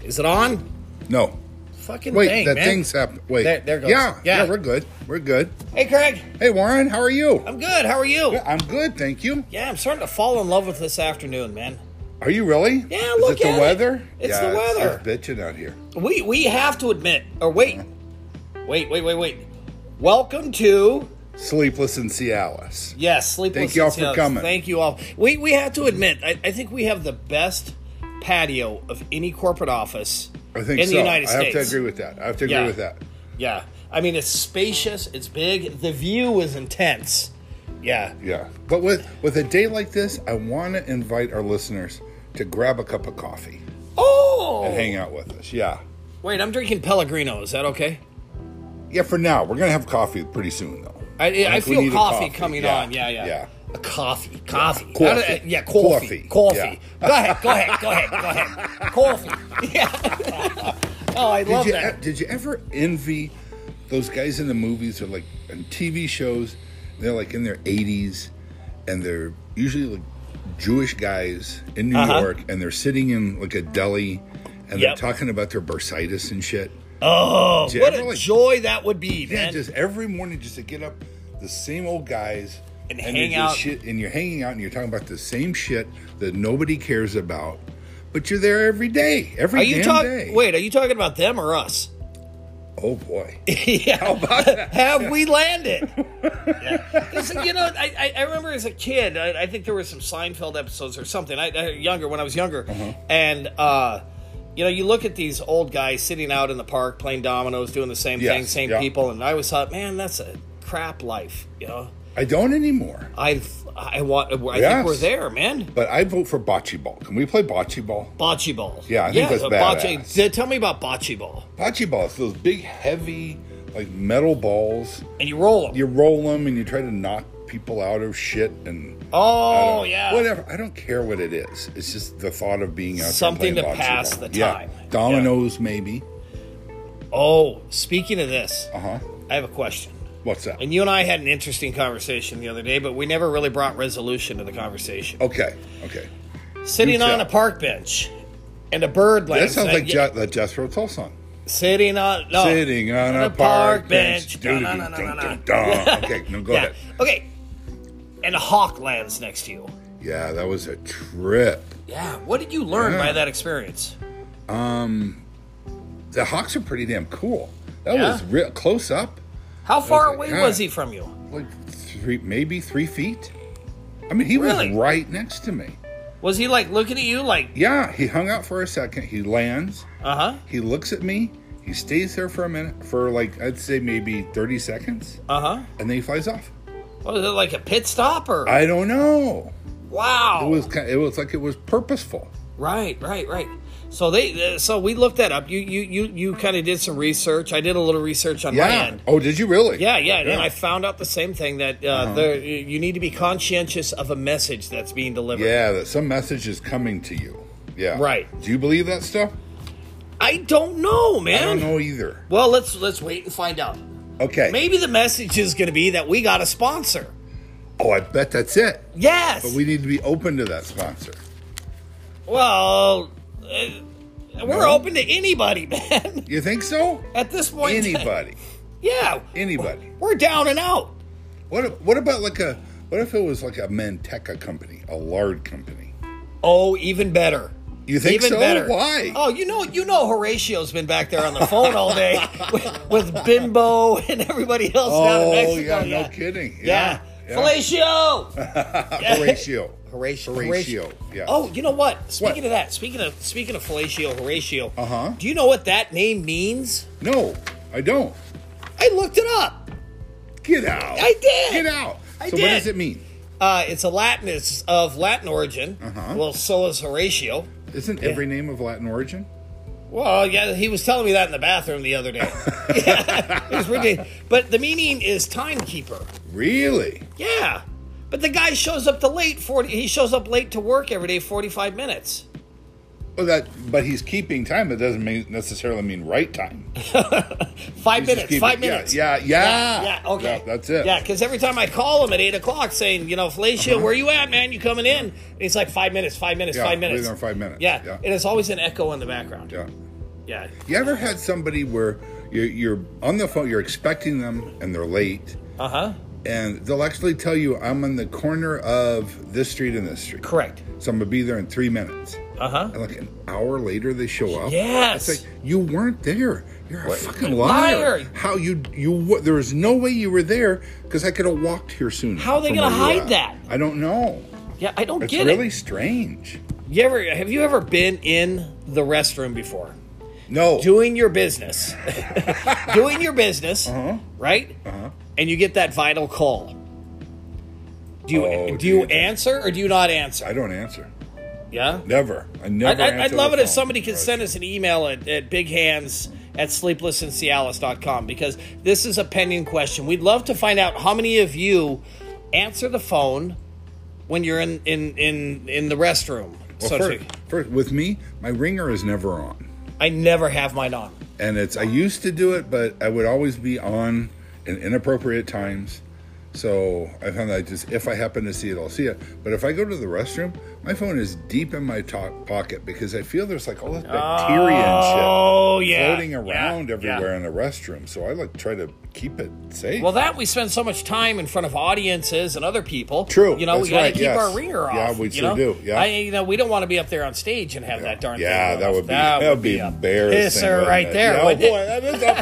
Is it on? No. Fucking Wait, thing, that man. thing's happening. Wait. There it goes. Yeah, Yeah. we're good. We're good. Hey, Craig. Hey, Warren, how are you? I'm good. How are you? Yeah, I'm good, thank you. Yeah, I'm starting to fall in love with this afternoon, man. Are you really? Yeah, Is look it at the it. weather? It's yeah, the weather. It's bitching out here. We have to admit, or wait. Welcome to... Sleepless in Cialis. Yes, Sleepless Thank you all in Seattle. for coming. Thank you all. We have to admit, I think we have the best patio of any corporate office I think in so. the United States. I have to agree with that. I have to agree with that. Yeah. I mean, it's spacious. It's big. The view is intense. Yeah. Yeah. But with a day like this, I want to invite our listeners to grab a cup of coffee Oh! and hang out with us. Yeah. Wait, I'm drinking Pellegrino. Is that okay? Yeah, for now. We're going to have coffee pretty soon, though. I think we feel need a coffee coming on. Yeah. Yeah. A coffee. Coffee. Coffee. Coffee. Yeah. Go ahead. Coffee. Yeah. Oh, I love that. Did you ever envy those guys in the movies or like on TV shows? They're like in their 80s and they're usually like Jewish guys in New York and they're sitting in like a deli and they're talking about their bursitis and shit. Oh, what a joy that would be, man. Yeah, just every morning just to get up, the same old guys and hang out. And you're hanging out and you're talking about the same shit that nobody cares about, but you're there every day, every damn day. Wait, are you talking about them or us? Oh, boy. Yeah. How about that? Have we landed? Yeah. 'Cause, you know, I remember as a kid, I think there were some Seinfeld episodes or something. When I was younger. And, you know, you look at these old guys sitting out in the park playing dominoes, doing the same thing, same people. And I always thought, man, that's a crap life, you know? I don't anymore. I think we're there, man. But I vote for bocce ball. Can we play bocce ball? Bocce ball. Yeah, I think that's badass. Tell me about bocce ball. Bocce ball is those big, heavy, like metal balls. And you roll them. You roll them and you try to knock people out of shit and whatever. I don't care what it is. It's just the thought of being out something there to playing pass bocce ball. the time. Dominoes, maybe. Oh, speaking of this, I have a question. What's that? And you and I had an interesting conversation the other day, but we never really brought resolution to the conversation. Okay. Sitting on a park bench, and a bird lands. That sounds like the Jethro Tull song. Sitting on a park bench. No. Okay, no, go ahead. Okay, and a hawk lands next to you. Yeah, that was a trip. Yeah, what did you learn by that experience? The hawks are pretty damn cool. That was real close up. How far away was he from you? Like maybe 3 feet. I mean, he was right next to me. Was he like looking at you like? Yeah, he hung out for a second. He lands. He looks at me. He stays there for a minute, for like, I'd say maybe 30 seconds. And then he flies off. Was it like a pit stop or? I don't know. Wow. It was like it was purposeful. Right. So we looked that up. You kind of did some research. I did a little research on my end. Oh, did you really? Yeah. And I found out the same thing, that you need to be conscientious of a message that's being delivered. Yeah, that some message is coming to you. Yeah. Right. Do you believe that stuff? I don't know, man. I don't know either. Well, let's wait and find out. Okay. Maybe the message is going to be that we got a sponsor. Oh, I bet that's it. Yes. But we need to be open to that sponsor. Well, we're open to anybody, man. You think so? At this point, anybody. Yeah. Anybody. We're down and out. What about what if it was like a Manteca company, a lard company? Oh, even better. You think even so? Better. Why? Oh, you know Horatio's been back there on the phone all day with Bimbo and everybody else down in Mexico. Oh, yeah, no kidding. Yeah. Fellatio! Horatio. Yeah. Oh, you know what? Speaking of that, speaking of fellatio, Horatio. Do you know what that name means? No, I don't. I looked it up. Get out. I did. Get out. I did. What does it mean? It's of Latin origin. Well, so is Horatio. Isn't every name of Latin origin? Well, yeah, he was telling me that in the bathroom the other day. Yeah, it was ridiculous. But the meaning is timekeeper. Really? Yeah. But the guy shows up he shows up late to work every day, 45 minutes. Well, but he's keeping time. It doesn't necessarily mean right time. 5 minutes. 5 minutes. Yeah. Okay. Yeah, that's it. Yeah, because every time I call him at 8 o'clock saying, Fellatio, where you at, man? You coming in? And he's like, 5 minutes. 5 minutes. Yeah, 5 minutes. Within 5 minutes. Yeah. And it's always an echo in the background. Yeah. Yeah. You ever had somebody where you're on the phone, you're expecting them, and they're late, and they'll actually tell you, I'm on the corner of this street and this street. Correct. So I'm going to be there in 3 minutes. And like an hour later, they show up. Yes. It's like, you weren't there. You're a fucking liar. How there was no way you were there, because I could have walked here sooner. How are they going to hide that? I don't know. Yeah, I don't get it. It's really strange. Have you ever been in the restroom before? No. Doing your business. Right? And you get that vital call. Do you answer or do you not answer? I don't answer. Yeah? Never. I never answer. I'd love it if somebody could send us an email at bighands@sleeplessinseattle.com, because this is a pending question. We'd love to find out how many of you answer the phone when you're in the restroom. Well, first, with me, my ringer is never on. I never have mine on. And I used to do it, but I would always be on in inappropriate times. So I found that if I happen to see it, I'll see it. But if I go to the restroom, my phone is deep in my pocket, because I feel there's like all this bacteria and shit floating around everywhere in the restroom. So I try to keep it safe. Well, we spend so much time in front of audiences and other people. True. We got to keep our ringer off. Yeah, we sure do. Yeah. We don't want to be up there on stage and have that darn thing. Yeah, that would be embarrassing. Pisser right there. Yeah, boy, that is a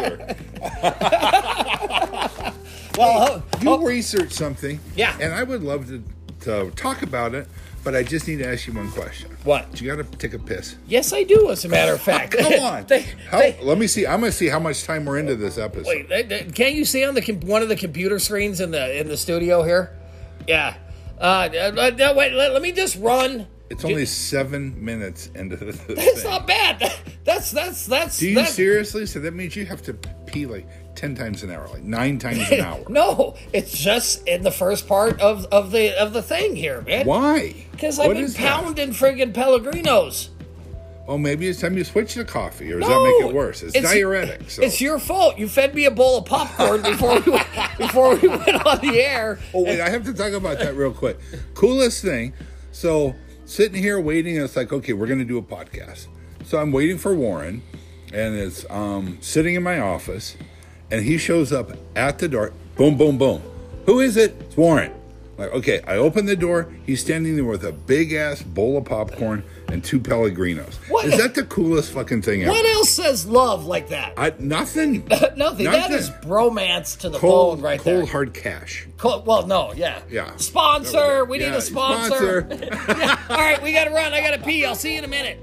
pisser. Well, you research something. Yeah. And I would love to talk about it, but I just need to ask you one question. What? You got to take a piss. Yes, I do, as a matter of fact. Come on. Let me see. I'm going to see how much time we're into this episode. Wait, can't you see on one of the computer screens in the studio here? Yeah. No, wait, let me just run. It's only 7 minutes into the thing. That's not bad. That's. Do you seriously? So that means you have to pee like 10 times an hour, like 9 times an hour. No, it's just in the first part of the thing here, man. Why? Because I've been pounding friggin' Pellegrinos. Well, maybe it's time you switch to coffee, or does that make it worse? It's diuretic. So. It's your fault. You fed me a bowl of popcorn before we went on the air. Oh, wait, I have to talk about that real quick. Coolest thing. So, sitting here waiting, and it's like, okay, we're going to do a podcast. So I'm waiting for Warren, and it's sitting in my office, and he shows up at the door. Boom, boom, boom. Who is it? It's Warren. Like, okay, I open the door. He's standing there with a big-ass bowl of popcorn and 2 Pellegrinos. What? Is that the coolest fucking thing ever? What else says love like that? Nothing. Nothing. That is bromance to the bone right there. Cold, hard cash. Well, no, yeah. Yeah. Sponsor. We need a sponsor. Yeah. All right, we got to run. I got to pee. I'll see you in a minute.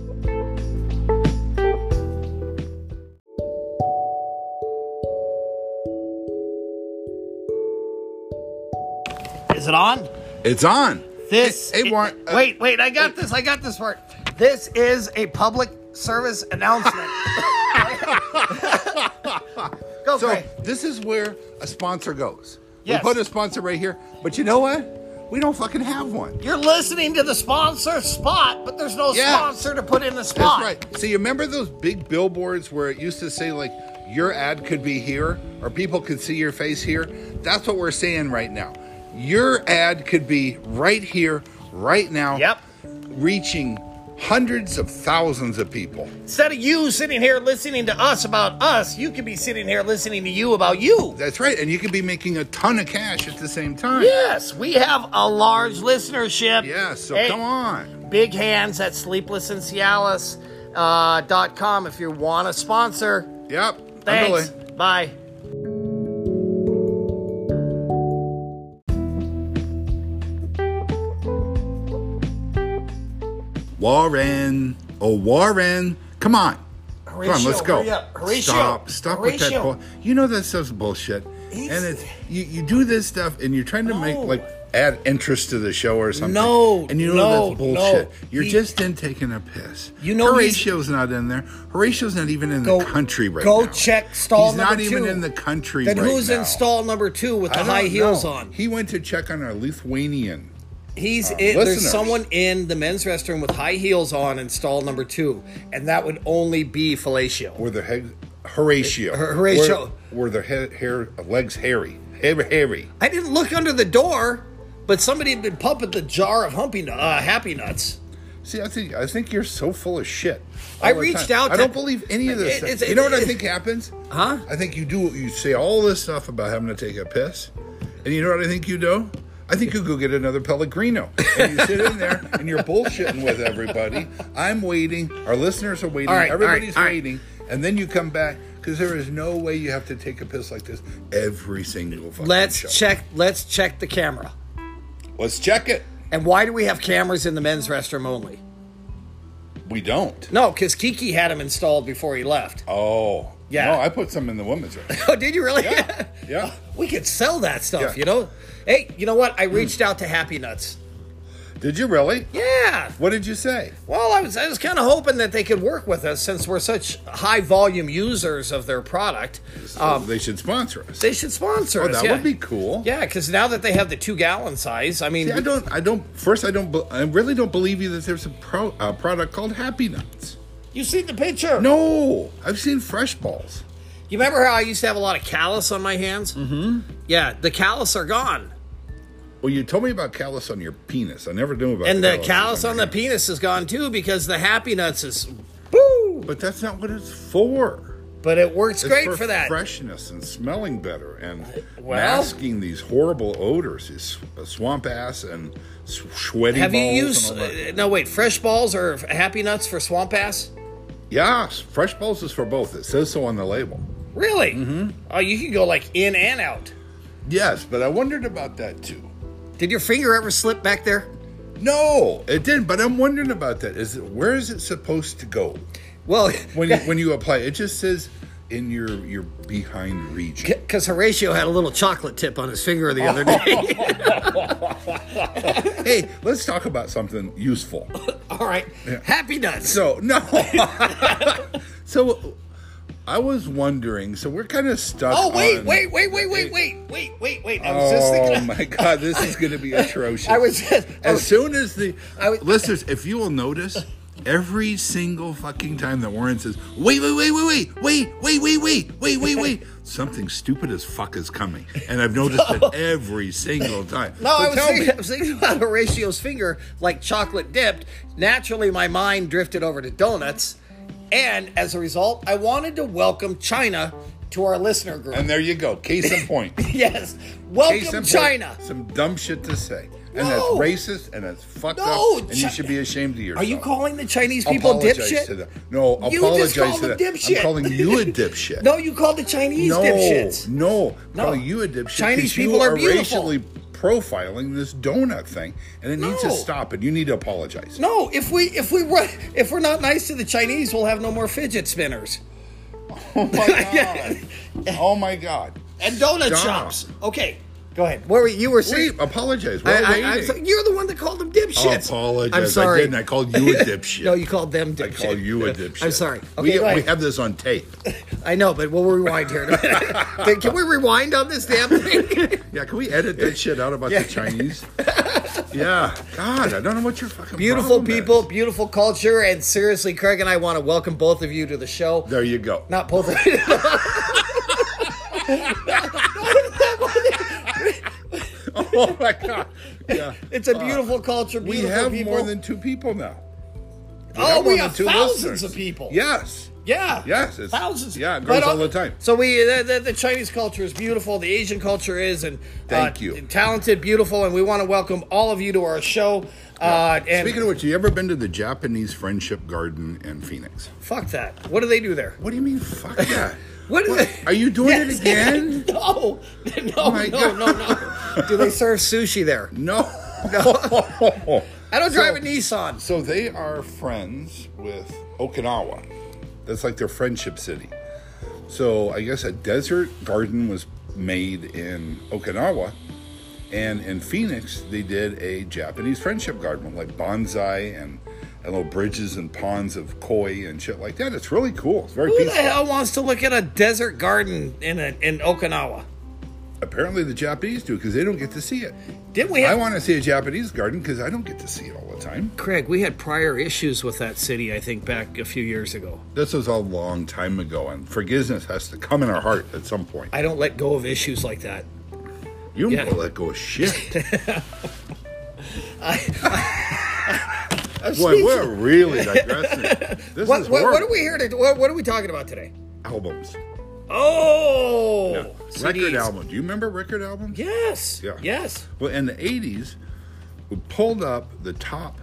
Is it on? It's on. Hey, Warren. Wait, I got this part. This is a public service announcement. Go, Craig. This is where a sponsor goes. Yes. We put a sponsor right here, but you know what? We don't fucking have one. You're listening to the sponsor spot, but there's no sponsor to put in the spot. That's right. So you remember those big billboards where it used to say, like, your ad could be here, or people could see your face here? That's what we're saying right now. Your ad could be right here, right now. Yep. Reaching hundreds of thousands of people. Instead of you sitting here listening to us about us, you could be sitting here listening to you about you. That's right. And you could be making a ton of cash at the same time. Yes, we have a large listenership. Yeah, so come on. Big hands at sleeplessinseattle.com if you want to sponsor. Yep. Thanks. Bye. Warren. Oh, Warren. Come on. Horatio, come on, let's go. Hurry up. Horatio. Stop with that. You know that stuff's bullshit. And it's you do this stuff and you're trying to make, like, add interest to the show or something. No. And you know that's bullshit. You're just in taking a piss. You know Horatio's not in there. Horatio's not even in the country right now. Go check stall number 2. He's not even in the country right now. Then who's in stall number 2 with the high heels on? He went to check on our Lithuanian. There's someone in the men's restroom with high heels on in stall number 2, and that would only be fellatio. Or the Horatio. Horatio. Were the legs hairy? Hairy. I didn't look under the door, but somebody had been pumping the jar of Happy Nuts. See, I think you're so full of shit. I all the reached time. out I to- don't believe any of this. You know what I think happens? Huh? I think you say all this stuff about having to take a piss, and you know what I think you do? I think you go get another Pellegrino, and you sit in there and you're bullshitting with everybody. I'm waiting. Our listeners are waiting. All right, Everybody's all right. waiting, and then you come back because there is no way you have to take a piss like this every single fucking show. Let's check the camera. Let's check it. And why do we have cameras in the men's restroom only? We don't. No, because Kiki had them installed before he left. Oh. Yeah. No, I put some in the women's room. Oh, did you really? Yeah. Yeah. We could sell that stuff, Yeah. you know? Hey, you know what? I reached out to Happy Nuts. Did you really? Yeah. What did you say? Well, I was kind of hoping that they could work with us since we're such high volume users of their product. They should sponsor us. They should sponsor Oh, us. that yeah. would be cool. Yeah, because now that they have the 2-gallon size, I mean, See, I really don't believe you that there's a product called Happy Nuts. you see the picture. No, I've seen Fresh Balls. You remember how I used to have a lot of callus on my hands? Mm-hmm. Yeah, the callus are gone. Well, you told me about callus on your penis. I never knew about And the calluses callus on your the hand. penis is gone too because the Happy Nuts is boo. But that's not what it's for. But it works It's great for that. freshness and smelling better and Well- masking these horrible odors, these swamp ass and sweaty Have you balls used? and all that. No, wait. Fresh balls or Happy Nuts for swamp ass? Yes, Fresh Balls is for both. It says so on the label. Really? Mm-hmm. Oh, you can go like in and out. Yes, but I wondered about that too. Did your finger ever slip back there? No, it didn't. But I'm wondering about that. Where is it supposed to go Well, when you apply? It just says in your behind region. because Horatio had a little chocolate tip on his finger the other day. Hey, let's talk about something useful. All right. Happy Nuts. So no, so I was wondering. So we're kind of stuck. Oh, wait. on- I was just thinking. Oh my God, this is going to be atrocious. As soon as the I was- listeners, if you will notice, every single fucking time that Warren says, wait, something stupid as fuck is coming, and I've noticed it every single time. No, So I tell me- was thinking about Horatio's finger, like chocolate dipped. Naturally, my mind drifted over to donuts. And as a result, I wanted to welcome China to our listener group. And there you go. Case in point. Yes. Case in Welcome, point. China. Some dumb shit to say. And No. that's racist and that's fucked No, up. And you should be ashamed of yourself. Are you calling the Chinese people Apologize dipshit? to them. No, You apologize just called to them them. dipshit. I'm calling you a dipshit. No, you called the Chinese dipshits. No, No. calling you a dipshit. Chinese 'cause you people are beautiful. racially profiling this donut thing, and it needs to No. stop. And you need to apologize. No, if we're not nice to the Chinese, we'll have no more fidget spinners Oh my God. Oh my God. and donut Stop. shops. Okay, go ahead. Where were you? Were saying? Wait, apologize. We're waiting. You're the one that called them dipshits. Apologize. I'm sorry. I didn't. I called you a dipshit. No, you called them I dipshit. called you a dipshit. I'm sorry. Okay, go we ahead. have this on tape. I know, but we'll rewind here in a minute. Can we rewind on this damn thing? Yeah, can we edit that shit out about the Chinese? Yeah. God, I don't know what your fucking Beautiful problem people, is. beautiful culture, and seriously, Craig and I want to welcome both of you to the show. There you go. Not both of you. Oh my God. Yeah. It's a beautiful culture, We beautiful have people. more than 2 people now. we more have than 2 thousands listeners. of people. Yes. Yeah. Yes. It's, Thousands. Yeah, it grows But, all the time. So the Chinese culture is beautiful. The Asian culture is, and Thank you. talented, beautiful, and we want to welcome all of you to our show. And Speaking of which, you ever been to the Japanese Friendship Garden in Phoenix? fuck that. What do they do there? What do you mean, fuck that? What do they? Are you doing Yes. it again? No, my God. no. Do they serve sushi there? No. I don't drive a Nissan. So they are friends with Okinawa. That's like their friendship city. So I guess a desert garden was made in Okinawa. And in Phoenix, they did a Japanese friendship garden with like bonsai and little bridges and ponds of koi and shit like that. It's really cool. It's very Who the peaceful. hell wants to look at a desert garden in Okinawa? Apparently the Japanese do because they don't get to see it. Didn't we I have, want to see a Japanese garden because I don't get to see it all the time. Craig, we had prior issues with that city, I think, back a few years ago. This was a long time ago, and forgiveness has to come in our heart at some point. I don't let go of issues like that. You Yeah. don't let go of shit. I'm Boy, we're speechless. really digressing. This is horrible. What are we here to? What are we talking about today? Albums. Oh, Record CDs. album. Do you remember record albums? Yes. Yeah. Yes. Well, in the 80s, we pulled up the top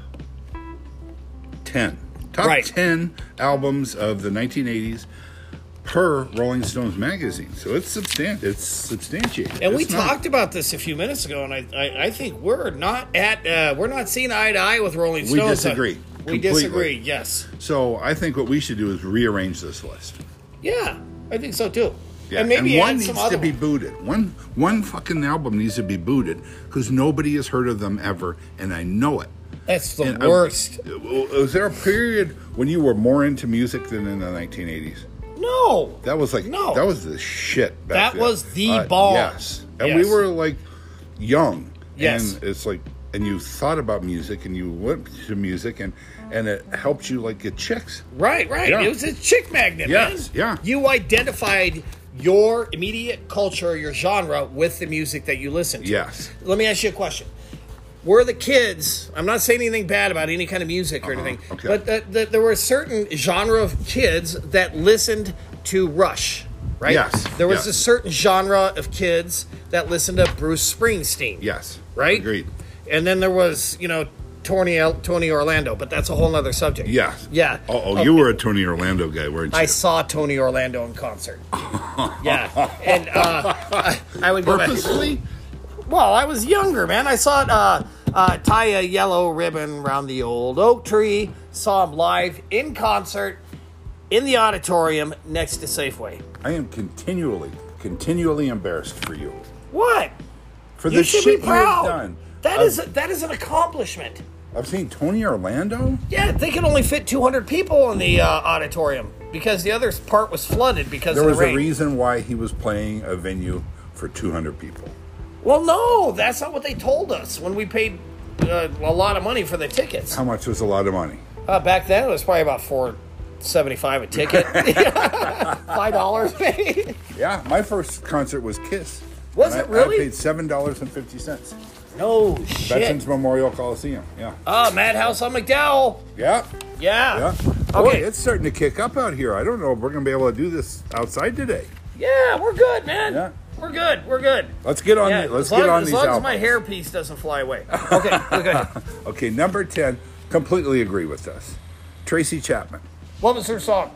10. Top Right. 10 albums of the 1980s per Rolling Stones magazine. So it's substantiated. And we It's not- talked about this a few minutes ago, and I think we're not seeing eye to eye with Rolling We Stones. disagree. We Completely. disagree. Yes. So I think what we should do is rearrange this list. Yeah, I think so too. Yeah, And maybe one add needs some to other be booted. One fucking album needs to be booted because nobody has heard of them ever, and I know it. That's the And worst. Was there a period when you were more into music than in the 1980s? No. That was like No. that was the shit back That then. was the bomb. Yes, and Yes. we were like young. Yes. And it's like, and you thought about music, and you went to music, and it helped you like get chicks. Right. Yeah. It was a chick magnet, Yes, man. yeah. You identified your immediate culture, your genre, with the music that you listened to. Yes. Let me ask you a question. Were the kids, I'm not saying anything bad about any kind of music or anything, okay. but there were a certain genre of kids that listened to Rush, right? Yes, There was yes. a certain genre of kids that listened to Bruce Springsteen. Yes. Right? Agreed. And then there was, Tony Orlando, but that's a whole other subject. Yeah. Yeah. Oh, you were a Tony Orlando guy, weren't you? I saw Tony Orlando in concert. Yeah. And I would go back. Purposely? Well, I was younger, man. I saw it tie a yellow ribbon around the old oak tree. Saw him live in concert in the auditorium next to Safeway. I am continually embarrassed for you. What? For You the should shit be you have proud. done. That is an accomplishment. I've seen Tony Orlando. Yeah, they could only fit 200 people in the auditorium because the other part was flooded because There of was the a rain. reason why he was playing a venue for 200 people. Well, no, that's not what they told us when we paid a lot of money for the tickets. How much was a lot of money? Back then, it was probably about $4.75 a ticket. $5 maybe. Yeah, my first concert was Kiss. Was And it really? I paid $7.50. No shit. Veterans Memorial Coliseum. Yeah. Madhouse on McDowell. Yeah. Yeah. Yeah. Boy, Okay. it's starting to kick up out here. I don't know if we're going to be able to do this outside today. Yeah, we're good, man. Yeah. We're good. We're good. Let's get on. Yeah, Let's as get long, on as these long as albums. my hairpiece doesn't fly away. Okay, okay. Okay, number 10. Completely agree with this. Tracy Chapman. What was her song?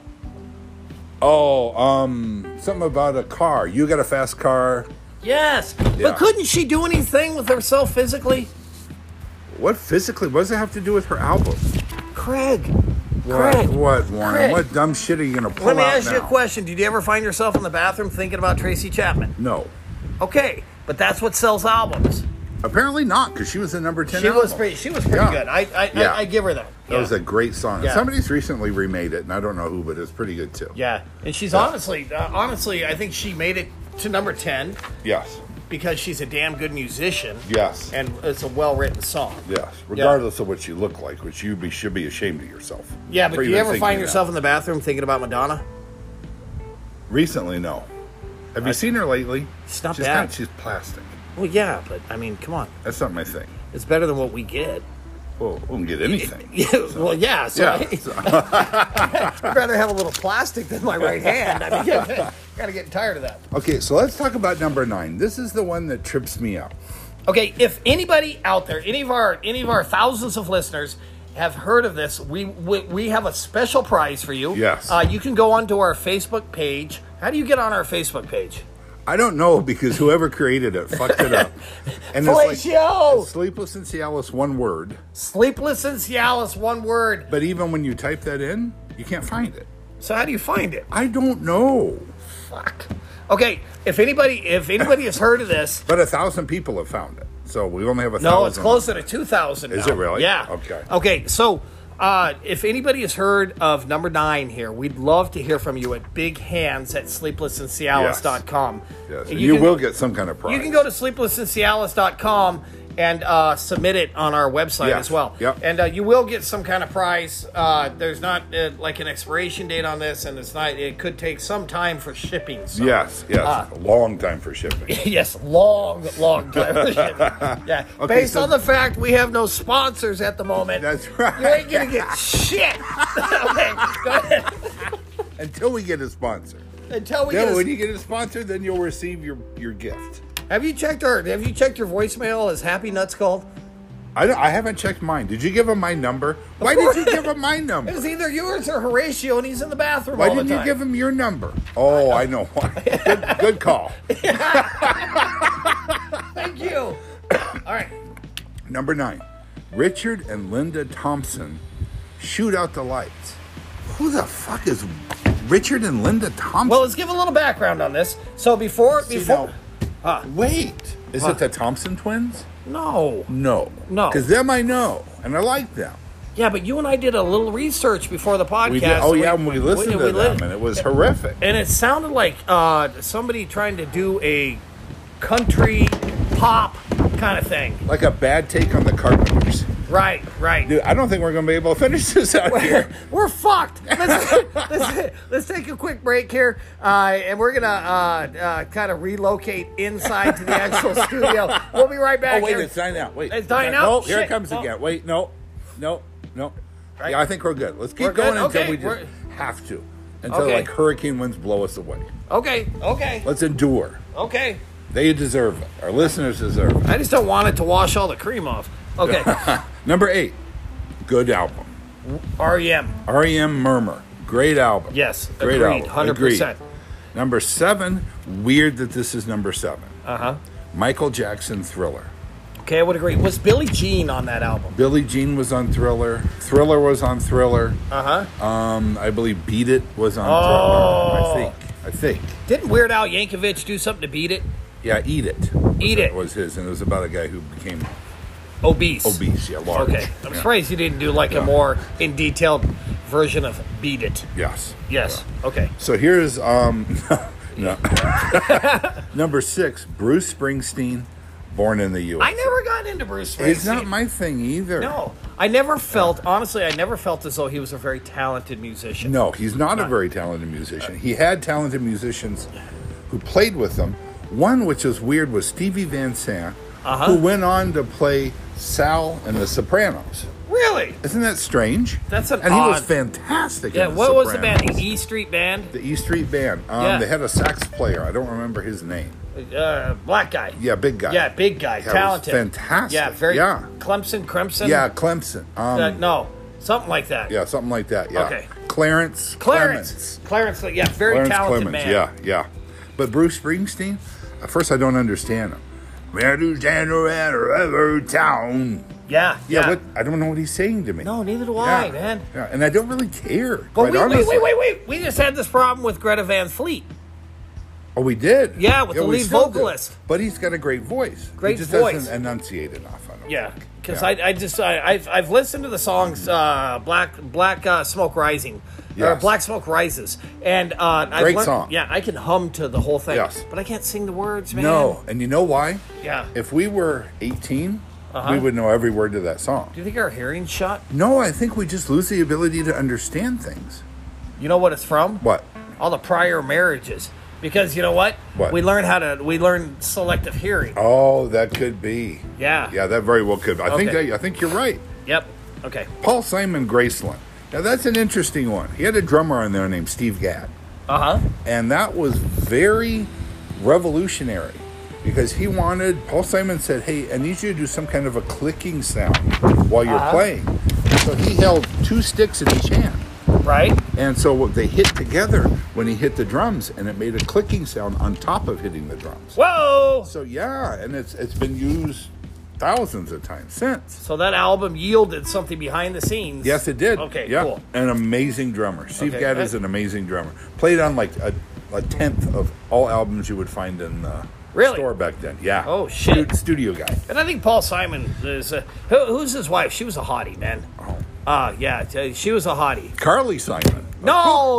Oh, something about a car. You got a fast car. Yes, Yeah. but couldn't she do anything with herself physically? What physically? What does it have to do with her album? Craig. What, Warren? Craig. What dumb shit are you going to pull Let me out ask you a now? question. Did you ever find yourself in the bathroom thinking about Tracy Chapman? No. Okay, but that's what sells albums. Apparently not, because she was the number 10 She album. was pretty Yeah. good. Yeah. I give her that. That was a great song. Yeah. Somebody's recently remade it, and I don't know who, but it's pretty good too. Yeah, and she's honestly, I think she made it to number 10 Yes. because she's a damn good musician. Yes. And it's a well-written song. Yes. Regardless of what you look like, which should be ashamed of yourself. Yeah, but for do you even ever thinking find that. yourself in the bathroom thinking about Madonna? Recently, no. Have you seen her lately? It's not she's bad. She's plastic. Well, yeah, but I mean, come on. That's not my thing. It's better than what we get. Well, we can get anything. Yeah, well, yeah. So Yeah. I'd rather have a little plastic than my right hand. I mean, kind of getting tired of that. Okay, so let's talk about number 9. This is the one that trips me out. Okay, if anybody out there, any of our thousands of listeners have heard of this, we have a special prize for you. Yes. You can go onto our Facebook page. How do you get on our Facebook page? I don't know because whoever created it fucked it up. And Fellatio! it's Sleepless in Cialis, one word. Sleepless in Cialis, one word. But even when you type that in, you can't find it. So how do you find it? I don't know. Fuck. Okay, if anybody has heard of this, But 1,000 people have found it. So we only have 1,000. no, it's closer to 2,000 now. Is it really? Yeah. Okay. Okay, so if anybody has heard of number 9 here, we'd love to hear from you at bighands@sleeplessinCialis.com. Yes. You will get some kind of prize. You can go to sleeplessinCialis.com and submit it on our website Yes. as well. Yep. And you will get some kind of prize. There's not like an expiration date on this, and it's not. It could take some time for shipping. So. Yes, a long time for shipping. Yes, long time for shipping. Yeah. Okay, Based so- on the fact we have no sponsors at the moment. That's right. You ain't gonna get shit. Okay, go ahead. Until we get a sponsor. Until we Then get. when you get a sponsor, then you'll receive your gift. Have you checked your voicemail? Is Happy Nuts called? I haven't checked mine. Did you give him my number? Why did you give him my It number? was either yours or Horatio, and he's in the bathroom Why all the didn't you time. give him your number? Oh, I know why. Good call. Thank you. All right. Number 9. Richard and Linda Thompson shoot out the lights. Who the fuck is Richard and Linda Thompson? Well, let's give a little background on this. So before, Wait. Is it the Thompson twins? no. No. No. Because them I know, and I like them. Yeah, but you and I did a little research before the podcast. We did. Oh, yeah, and we listened to them, and it was horrific. And it sounded like somebody trying to do a country pop kind of thing. Like a bad take on the Carpenters. Right. Dude, I don't think we're going to be able to finish this out here. We're fucked. Let's take a quick break here, and we're gonna kind of relocate inside to the actual studio. We'll be right back. Oh, wait, here. it's dying out. Wait. It's dying out? No, here Shit. it comes again. Wait, no. Right. Yeah, I think we're good. Let's keep We're going good? until Okay, we just we're- have to. Until, Okay. like, hurricane winds blow us away. Okay. Let's endure. Okay. They deserve it. Our listeners deserve it. I just don't want it to wash all the cream off. Okay. Number 8. Good album. REM. REM Murmur. Great album. Yes. Great Agreed. album. 100%. Number 7. Weird that this is number 7. Uh-huh. Michael Jackson Thriller. Okay, I would agree. Was Billie Jean on that album? Billie Jean was on Thriller. Thriller was on Thriller. Uh-huh. I believe Beat It was on Thriller. I think. Didn't Weird Al Yankovic do something to beat it? Yeah, Eat It. Eat It. Was his, and it was about a guy who became Obese. obese. Yeah, large. Okay. I'm Yeah. surprised you didn't do like a more in detailed version of Beat It. Yes. Yes. Okay. So here's no. Number 6, Bruce Springsteen, Born in the USA. I never got into Bruce Springsteen. It's not my thing either. No. I never felt, honestly, as though he was a very talented musician. No, he's not a very talented musician. He had talented musicians who played with him. One, which was weird, was Stevie Van Sant, who went on to play Sal in The Sopranos. Really? Isn't that strange? That's an And he was odd- fantastic Yeah, in The what was the Sopranos. band? The E Street Band? The E Street Band. Yeah. They had a sax player. I don't remember his name. Black guy. Yeah, big guy. Yeah, big guy. Yeah, it was talented. fantastic. Yeah, very. Yeah. Clemson? Yeah, Clemson. No, something like that. Yeah, something like that. Yeah. Okay. Clarence. Clarence, yeah, very Clarence talented Clemens. man. Yeah. But Bruce Springsteen, at first I don't understand him. Where do stand around every town? Yeah. What? I don't know what he's saying to me. No, neither do Yeah. I, man. Yeah, and I don't really care. But quite honestly. wait. We just had this problem with Greta Van Fleet. Oh, we did. Yeah, with the we lead still do. vocalist. But he's got a great voice. Great he just voice. doesn't enunciate enough. I don't Yeah, think. because Yeah. I've listened to the songs Black Smoke Rising. Or Yes. Black Smoke Rises, and I've Great learned- song. Yeah, I can hum to the whole thing. Yes. But I can't sing the words, man. No, and you know why? Yeah. If we were 18, we would know every word to that song. Do you think our hearing's shot? No, I think we just lose the ability to understand things. You know what it's from? What? All the prior marriages. Because you know what? What? We learn selective hearing. Oh, that could be. Yeah. Yeah, that very well could be. Okay. I think you're right. Yep. Okay. Paul Simon Graceland. Now that's an interesting one. He had a drummer on there named Steve Gadd. Uh-huh. And that was very revolutionary because Paul Simon said, hey, I need you to do some kind of a clicking sound while you're playing. So he held 2 sticks in each hand. Right? And so they hit together when he hit the drums, and it made a clicking sound on top of hitting the drums. Whoa! So yeah, and it's been used thousands of times since. So that album yielded something behind the scenes. Yes, it did. Okay, yeah. cool. An amazing drummer. Steve Okay. Gadd is an amazing drummer. Played on like a tenth of all albums you would find in the Really? store back then. Yeah. Oh, shit. Studio guy. And I think Paul Simon is... who's his wife? She was a hottie, man. Oh. Yeah, she was a hottie. Carly Simon. No.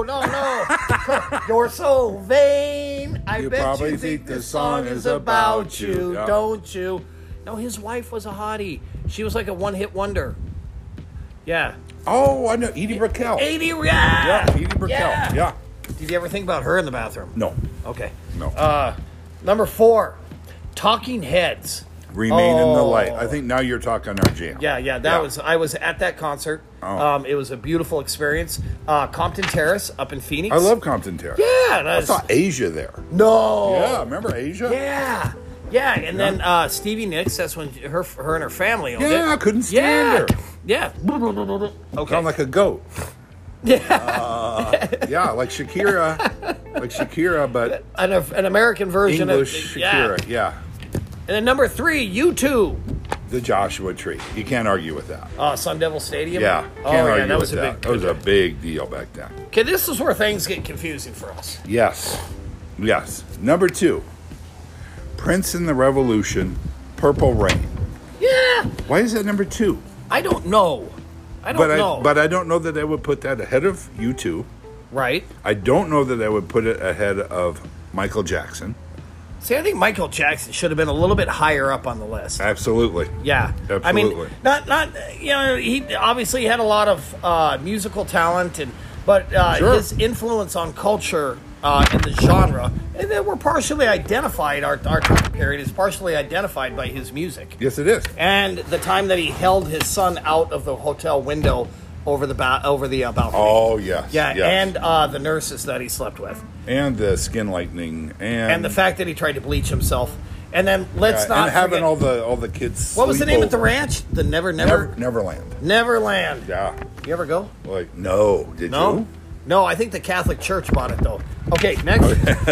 You're so vain. I You bet probably you think think this this song song is is about about you, you. Yeah. don't you? No, his wife was a hottie. She was like a one-hit wonder. Yeah. Oh, I know. Edie Brickell. Edie, Yeah, Edie Brickell. Yeah. Did you ever think about her in the bathroom? No. Okay. No. Number 4, Talking Heads. Remain in the Light. I think now you're talking our jam. Yeah. I was at that concert. Oh. It was a beautiful experience. Compton Terrace up in Phoenix. I love Compton Terrace. Yeah. I saw Asia there. No. Yeah, remember Asia? Yeah, and then Stevie Nicks, that's when her and her family owned it. Yeah, I couldn't stand her. Yeah. Okay. Sound like a goat. Yeah. Yeah, like Shakira. But An American version English of Shakira. Yeah. And then number 3, U2. The Joshua Tree. You can't argue with that. Sun Devil Stadium. Yeah, can't argue that with was a that. big. That was a big deal back then. Okay, this is where things get confusing for us. Yes. Number 2, Prince and the Revolution, Purple Rain. Yeah. Why is that number 2? I don't know. I don't know. But I don't know that I would put that ahead of U2. Right. I don't know that I would put it ahead of Michael Jackson. See, I think Michael Jackson should have been a little bit higher up on the list. Absolutely. Yeah. Absolutely. I mean, not he obviously had a lot of musical talent, but Sure. his influence on culture in the genre, and then we're partially identified, our time period is partially identified by his music. Yes, it is. And the time that he held his son out of the hotel window over the balcony. Oh, yes. Yeah, yes. and the nurses that he slept with. And the skin lightening. And the fact that he tried to bleach himself. And then let's not and having forget, all the kids. what was the name sleep at the over. ranch? The Neverland. Neverland. Yeah. You ever go? Like, no. Did No? you? No, I think the Catholic Church bought it, though. Okay, next.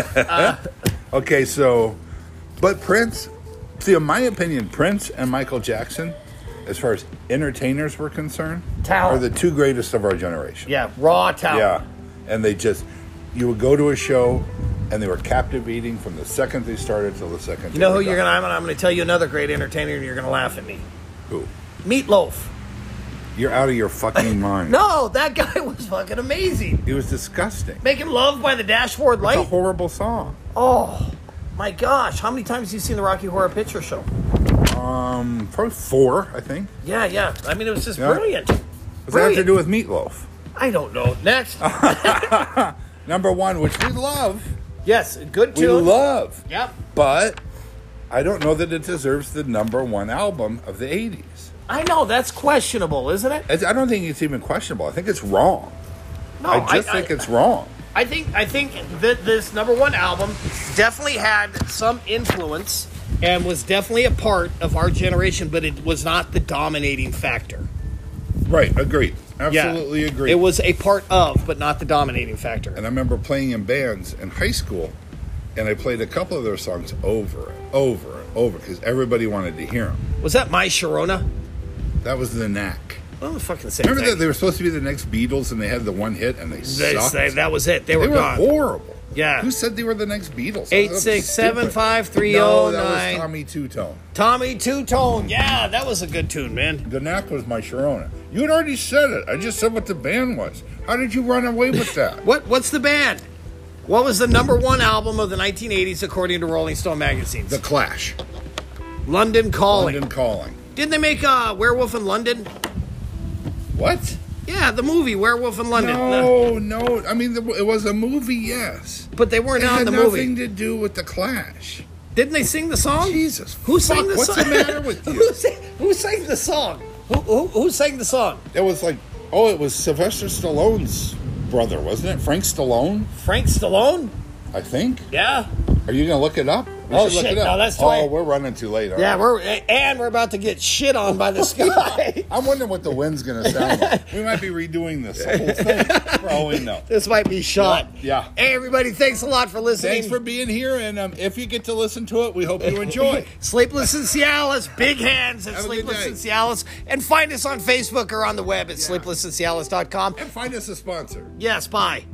Okay, so, but Prince, see, in my opinion, Prince and Michael Jackson, as far as entertainers were concerned, Talent. are the 2 greatest of our generation. Yeah, raw talent. Yeah. And you would go to a show, and they were captivating from the second they started till the second. You know who I'm going to tell you another great entertainer, and you're going to laugh at me. Who? Meatloaf. You're out of your fucking mind. No, that guy was fucking amazing. It was disgusting. Making Love by the Dashboard Light. It's a horrible song. Oh, my gosh. How many times have you seen the Rocky Horror Picture Show? Probably 4, I think. Yeah. I mean, it was just brilliant. What's that have to do with Meatloaf? I don't know. Next. Number 1, which we love. Yes, good We tune. love. Yep. But I don't know that it deserves the number 1 album of the 80s. I know, that's questionable, isn't it? I don't think it's even questionable. I think it's wrong. No, I think it's wrong. I think that this number 1 album definitely had some influence and was definitely a part of our generation, but it was not the dominating factor. Right, agreed. Absolutely agree. It was a part of, but not the dominating factor. And I remember playing in bands in high school, and I played a couple of their songs over and over and over because everybody wanted to hear them. Was that My Sharona? That was The Knack. Well, the fucking same Remember thing. that they were supposed to be the next Beatles, and they had the one hit, and they sucked? That was it. They were They were gone. horrible. Yeah. Who said they were the next Beatles? 8675309. No, that was Tommy Two-Tone. Tommy Two-Tone. Yeah, that was a good tune, man. The Knack was My Sharona. You had already said it. I just said what the band was. How did you run away with that? What's the band? What was the number 1 album of the 1980s according to Rolling Stone magazines? The Clash. London Calling. London Calling. Didn't they make Werewolf in London? What? Yeah, the movie Werewolf in London. No. I mean, it was a movie, yes. But they weren't It on had the nothing movie. to do with the Clash. Didn't they sing the song? Jesus, Who sang the what's song? the matter with you? Who sang the song? Who sang the song? It was like, it was Sylvester Stallone's brother, wasn't it? Frank Stallone, Frank Stallone? I think. Yeah. Are you going to look it up? We Oh, should look shit. it up. No, that's why- Oh, we're running too late. Yeah, we're about to get shit on by the sky. I'm wondering what the wind's going to sound like. We might be redoing this whole thing. For all we know. This might be shot. Yeah. Hey, everybody, thanks a lot for listening. Thanks for being here, and if you get to listen to it, we hope you enjoy. Sleepless in Cialis, big hands at Have a good Sleepless day. in Cialis, and find us on Facebook or on the web at sleeplessinCialis.com. And find us a sponsor. Yes, bye.